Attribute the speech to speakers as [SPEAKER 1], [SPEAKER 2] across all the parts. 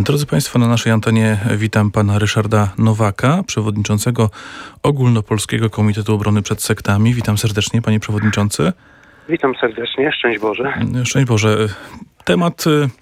[SPEAKER 1] Drodzy Państwo, na naszej antenie witam pana Ryszarda Nowaka, przewodniczącego Ogólnopolskiego Komitetu Obrony przed Sektami. Witam serdecznie, panie przewodniczący.
[SPEAKER 2] Witam serdecznie, szczęść Boże.
[SPEAKER 1] Szczęść Boże. Temat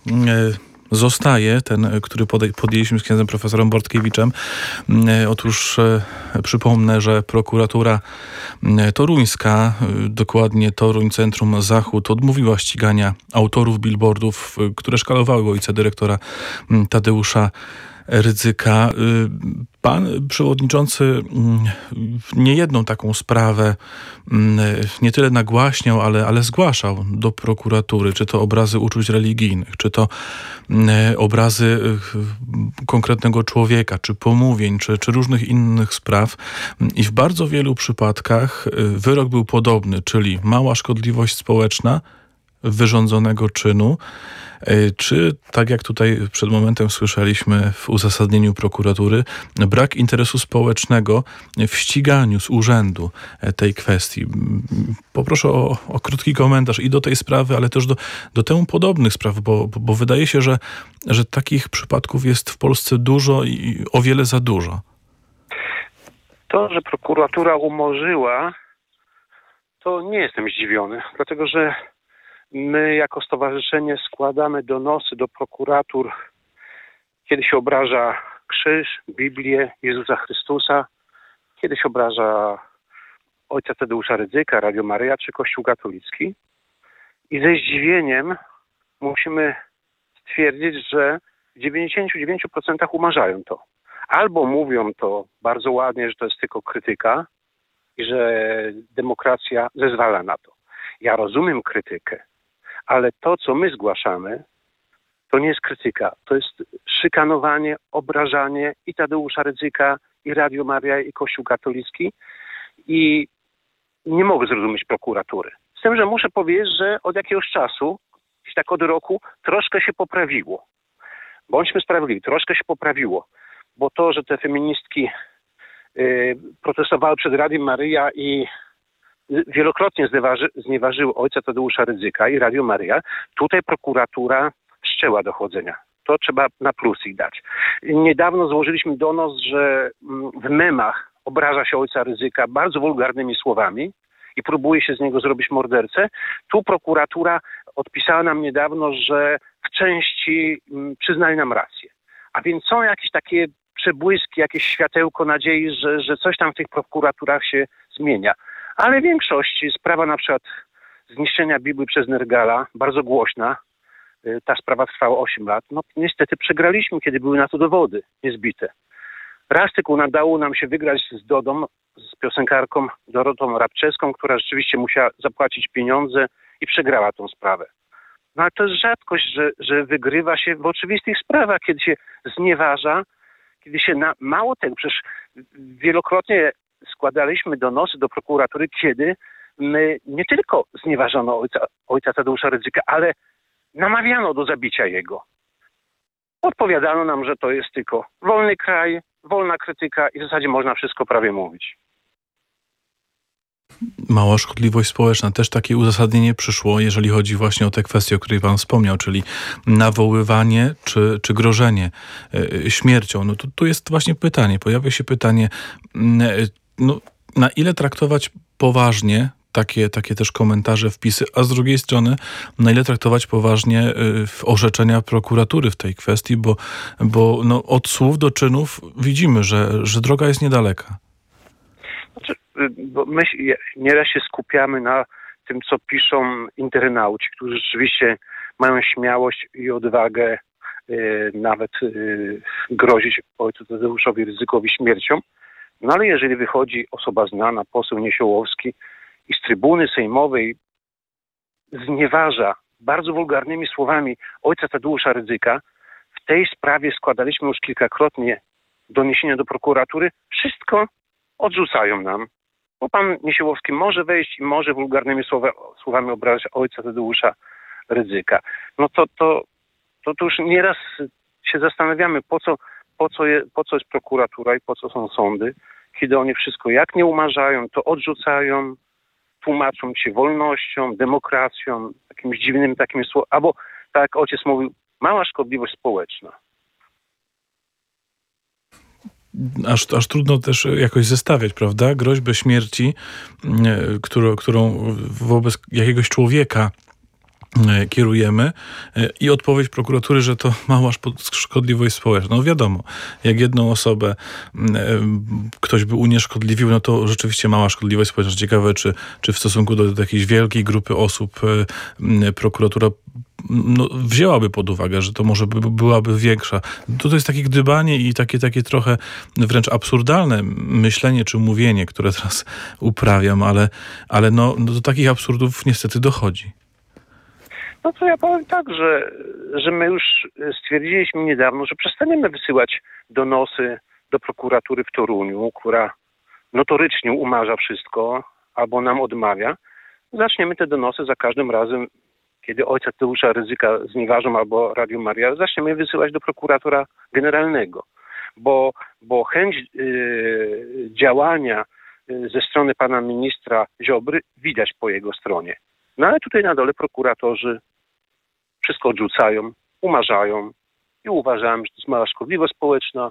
[SPEAKER 1] zostaje, ten, który podjęliśmy z księdzem profesorem Bortkiewiczem. Otóż przypomnę, że prokuratura toruńska, dokładnie Toruń Centrum Zachód, odmówiła ścigania autorów billboardów, które szkalowały ojca dyrektora Tadeusza Rydzyka. Pan przewodniczący niejedną taką sprawę nie tyle nagłaśniał, ale zgłaszał do prokuratury, czy to obrazy uczuć religijnych, czy to obrazy konkretnego człowieka, czy pomówień, czy różnych innych spraw. I w bardzo wielu przypadkach wyrok był podobny, czyli mała szkodliwość społeczna wyrządzonego czynu, czy tak jak tutaj przed momentem słyszeliśmy w uzasadnieniu prokuratury, brak interesu społecznego w ściganiu z urzędu tej kwestii. Poproszę o krótki komentarz i do tej sprawy, ale też do temu podobnych spraw, bo wydaje się, że takich przypadków jest w Polsce dużo i o wiele za dużo.
[SPEAKER 2] To, że prokuratura umorzyła, to nie jestem zdziwiony, dlatego że my jako stowarzyszenie składamy donosy do prokuratur, kiedy się obraża krzyż, Biblię, Jezusa Chrystusa, kiedy się obraża ojca Tadeusza Rydzyka, Radio Maryja czy Kościół katolicki. I ze zdziwieniem musimy stwierdzić, że w 99% umarzają to. Albo mówią to bardzo ładnie, że to jest tylko krytyka i że demokracja zezwala na to. Ja rozumiem krytykę, ale to, co my zgłaszamy, to nie jest krytyka. To jest szykanowanie, obrażanie i Tadeusza Rydzyka, i Radio Maryja, i Kościół katolicki. I nie mogę zrozumieć prokuratury. Z tym, że muszę powiedzieć, że od jakiegoś czasu, gdzieś tak od roku, troszkę się poprawiło. Bądźmy sprawiedliwi, troszkę się poprawiło. Bo to, że te feministki protestowały przed Radiem Maryja i wielokrotnie znieważyły ojca Tadeusza Rydzyka i Radio Maryja, tutaj prokuratura wszczęła dochodzenia. To trzeba na plus ich dać. Niedawno złożyliśmy donos, że w memach obraża się ojca Rydzyka bardzo wulgarnymi słowami i próbuje się z niego zrobić mordercę. Tu prokuratura odpisała nam niedawno, że w części przyznaje nam rację. A więc są jakieś takie przebłyski, jakieś światełko nadziei, że coś tam w tych prokuraturach się zmienia. Ale w większości sprawa na przykład zniszczenia Biblii przez Nergala, bardzo głośna, ta sprawa trwała 8 lat. No niestety przegraliśmy, kiedy były na to dowody niezbite. Raz tylko udało nam się wygrać z Dodą, z piosenkarką Dorotą Rabczewską, która rzeczywiście musiała zapłacić pieniądze i przegrała tą sprawę. No ale to jest rzadkość, że wygrywa się w oczywistych sprawach, kiedy się znieważa, kiedy się mało tego, przecież wielokrotnie składaliśmy donosy do prokuratury, kiedy my nie tylko znieważono ojca Tadeusza Rydzyka, ale namawiano do zabicia jego. Odpowiadano nam, że to jest tylko wolny kraj, wolna krytyka i w zasadzie można wszystko prawie mówić.
[SPEAKER 1] Mała szkodliwość społeczna. Też takie uzasadnienie przyszło, jeżeli chodzi właśnie o te kwestie, o których pan wspomniał, czyli nawoływanie czy grożenie śmiercią. No tu jest właśnie pytanie, pojawia się pytanie, no, na ile traktować poważnie takie też komentarze, wpisy, a z drugiej strony na ile traktować poważnie orzeczenia prokuratury w tej kwestii, bo no, od słów do czynów widzimy, że droga jest niedaleka.
[SPEAKER 2] Znaczy, bo my nieraz się skupiamy na tym, co piszą internauci, którzy rzeczywiście mają śmiałość i odwagę nawet grozić ojcu Tadeuszowi Rydzykowi śmiercią. No ale jeżeli wychodzi osoba znana, poseł Niesiołowski i z trybuny sejmowej znieważa bardzo wulgarnymi słowami ojca Tadeusza Rydzyka, w tej sprawie składaliśmy już kilkakrotnie doniesienia do prokuratury, wszystko odrzucają nam. Bo pan Niesiołowski może wejść i może wulgarnymi słowami obrażać ojca Tadeusza Rydzyka. No to już nieraz się zastanawiamy, po co jest prokuratura i po co są sądy, kiedy oni wszystko jak nie umarzają, to odrzucają, tłumaczą się wolnością, demokracją, jakimś dziwnym takim słowem, albo tak jak ojciec mówił, mała szkodliwość społeczna.
[SPEAKER 1] aż trudno też jakoś zestawiać, prawda? Groźbę śmierci, którą wobec jakiegoś człowieka kierujemy i odpowiedź prokuratury, że to mała szkodliwość społeczna. No wiadomo, jak jedną osobę ktoś by unieszkodliwił, no to rzeczywiście mała szkodliwość społeczna. Ciekawe, czy w stosunku do jakiejś wielkiej grupy osób prokuratura wzięłaby pod uwagę, że to może byłaby większa. To jest takie gdybanie i takie trochę wręcz absurdalne myślenie czy mówienie, które teraz uprawiam, ale do takich absurdów niestety dochodzi.
[SPEAKER 2] No to ja powiem tak, że my już stwierdziliśmy niedawno, że przestaniemy wysyłać donosy do prokuratury w Toruniu, która notorycznie umarza wszystko albo nam odmawia. Zaczniemy te donosy za każdym razem, kiedy ojca Tadeusza Rydzyka znieważą albo Radio Maria, zaczniemy wysyłać do prokuratora generalnego, bo chęć działania ze strony pana ministra Ziobry widać po jego stronie. No ale tutaj na dole prokuratorzy wszystko odrzucają, umarzają i uważałem, że to jest mała szkodliwość społeczna.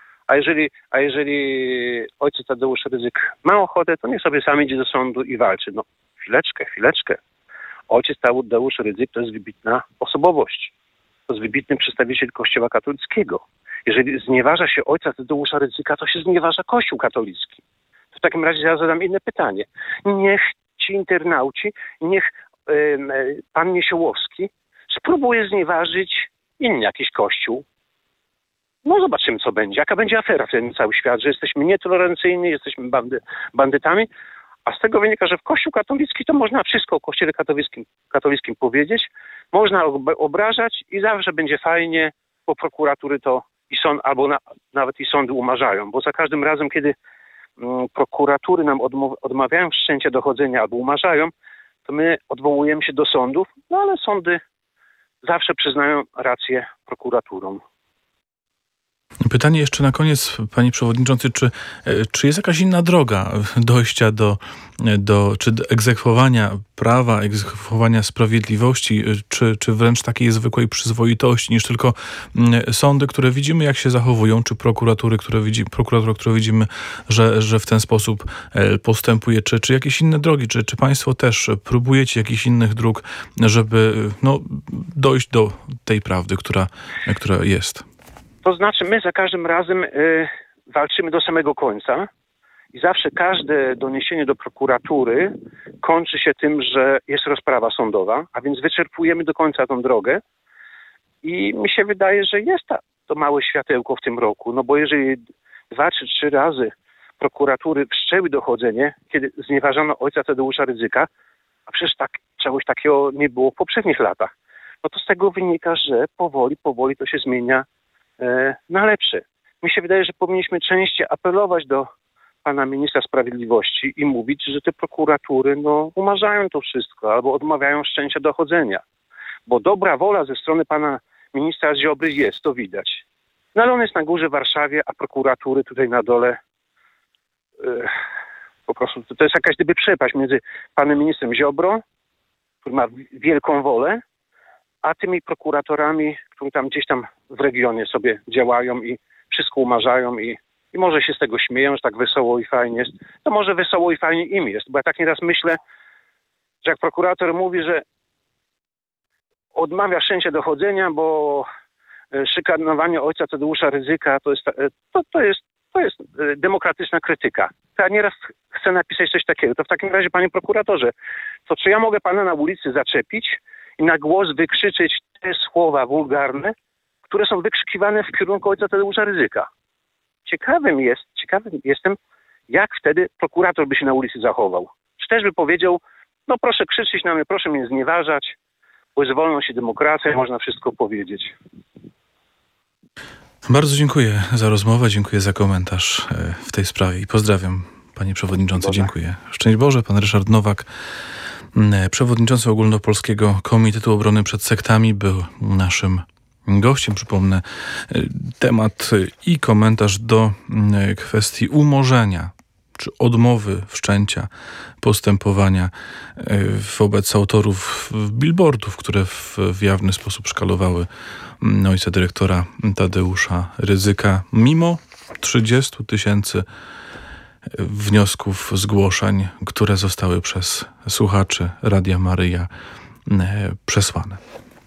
[SPEAKER 2] A jeżeli ojciec Tadeusz Rydzyk ma ochotę, to niech sobie sam idzie do sądu i walczy. No chwileczkę. Ojciec Tadeusz Rydzyk to jest wybitna osobowość. To jest wybitny przedstawiciel Kościoła katolickiego. Jeżeli znieważa się ojca Tadeusza Rydzyka, to się znieważa Kościół katolicki. To w takim razie ja zadam inne pytanie. Niech ci internauci, niech pan Niesiołowski spróbuje znieważyć inny jakiś kościół. No zobaczymy, co będzie. Jaka będzie afera w ten cały świat, że jesteśmy nietolerancyjni, jesteśmy bandytami, a z tego wynika, że w Kościół katolicki to można wszystko o Kościele katolickim powiedzieć, można obrażać i zawsze będzie fajnie, bo prokuratury to i sąd, albo nawet i sądy umarzają, bo za każdym razem, kiedy prokuratury nam odmawiają wszczęcia dochodzenia albo umarzają, to my odwołujemy się do sądów, no ale sądy zawsze przyznają rację prokuraturom.
[SPEAKER 1] Pytanie jeszcze na koniec, panie przewodniczący, czy jest jakaś inna droga dojścia czy do egzekwowania prawa, egzekwowania sprawiedliwości, czy wręcz takiej zwykłej przyzwoitości, niż tylko sądy, które widzimy, jak się zachowują, czy prokuratura, które widzimy, że w ten sposób postępuje, czy jakieś inne drogi, czy państwo też próbujecie jakichś innych dróg, żeby dojść do tej prawdy, która jest?
[SPEAKER 2] To znaczy, my za każdym razem walczymy do samego końca i zawsze każde doniesienie do prokuratury kończy się tym, że jest rozprawa sądowa, a więc wyczerpujemy do końca tą drogę i mi się wydaje, że jest to małe światełko w tym roku, no bo jeżeli 2 czy 3 razy prokuratury wszczęły dochodzenie, kiedy znieważono ojca Tadeusza Rydzyka, a przecież czegoś takiego nie było w poprzednich latach, no to z tego wynika, że powoli to się zmienia na lepsze. Mi się wydaje, że powinniśmy częściej apelować do pana ministra sprawiedliwości i mówić, że te prokuratury umarzają to wszystko albo odmawiają wszczęcia dochodzenia. Bo dobra wola ze strony pana ministra Ziobry jest, to widać. No ale on jest na górze w Warszawie, a prokuratury tutaj na dole po prostu to jest jakaś gdyby przepaść między panem ministrem Ziobrą, który ma wielką wolę, a tymi prokuratorami, którzy tam gdzieś tam w regionie sobie działają i wszystko umarzają i może się z tego śmieją, że tak wesoło i fajnie jest. To może wesoło i fajnie im jest, bo ja tak nieraz myślę, że jak prokurator mówi, że odmawia wszczęcia dochodzenia, bo szykanowanie ojca Tadeusza Rydzyka to jest demokratyczna krytyka. To ja nieraz chcę napisać coś takiego. To w takim razie, panie prokuratorze, to czy ja mogę pana na ulicy zaczepić i na głos wykrzyczeć te słowa wulgarne, które są wykrzykiwane w kierunku ojca Tadeusza Rydzyka? Ciekawym jestem, jak wtedy prokurator by się na ulicy zachował. Czy też by powiedział, proszę krzyczeć na mnie, proszę mnie znieważać, bo jest wolność i demokracja, można wszystko powiedzieć.
[SPEAKER 1] Bardzo dziękuję za rozmowę, dziękuję za komentarz w tej sprawie i pozdrawiam, panie przewodniczący,
[SPEAKER 2] Boże.
[SPEAKER 1] Dziękuję. Szczęść Boże, pan Ryszard Nowak, przewodniczący Ogólnopolskiego Komitetu Obrony przed Sektami, był naszym gościem. Przypomnę temat i komentarz do kwestii umorzenia czy odmowy wszczęcia postępowania wobec autorów billboardów, które w jawny sposób szkalowały ojca dyrektora Tadeusza Rydzyka, mimo 30 000 wniosków, zgłoszeń, które zostały przez słuchaczy Radia Maryja przesłane.